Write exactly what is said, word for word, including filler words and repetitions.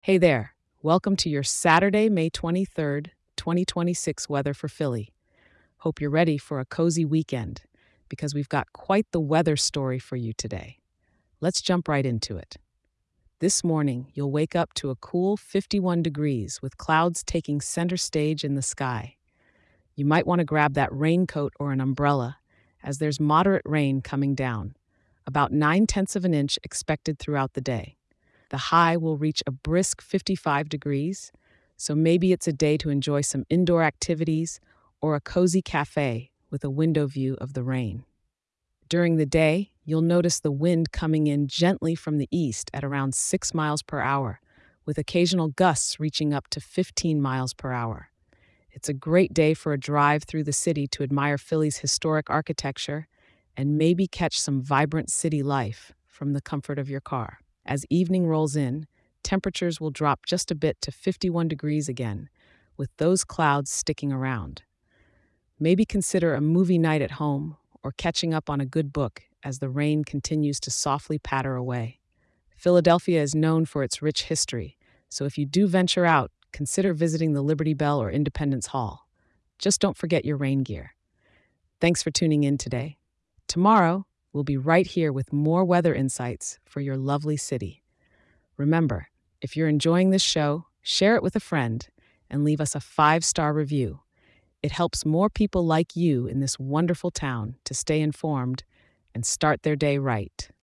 Hey there. Welcome to your Saturday, May twenty-third, twenty twenty-six weather for Philly. Hope you're ready for a cozy weekend because we've got quite the weather story for you today. Let's jump right into it. This morning, you'll wake up to a cool fifty-one degrees with clouds taking center stage in the sky. You might want to grab that raincoat or an umbrella as there's moderate rain coming down, about nine tenths of an inch expected throughout the day. The high will reach a brisk fifty-five degrees, so maybe it's a day to enjoy some indoor activities or a cozy cafe with a window view of the rain. During the day, you'll notice the wind coming in gently from the east at around six miles per hour, with occasional gusts reaching up to fifteen miles per hour. It's a great day for a drive through the city to admire Philly's historic architecture and maybe catch some vibrant city life from the comfort of your car. As evening rolls in, temperatures will drop just a bit to fifty-one degrees again, with those clouds sticking around. Maybe consider a movie night at home or catching up on a good book as the rain continues to softly patter away. Philadelphia is known for its rich history, so if you do venture out, consider visiting the Liberty Bell or Independence Hall. Just don't forget your rain gear. Thanks for tuning in today. Tomorrow, we'll be right here with more weather insights for your lovely city. Remember, if you're enjoying this show, share it with a friend and leave us a five-star review. It helps more people like you in this wonderful town to stay informed and start their day right.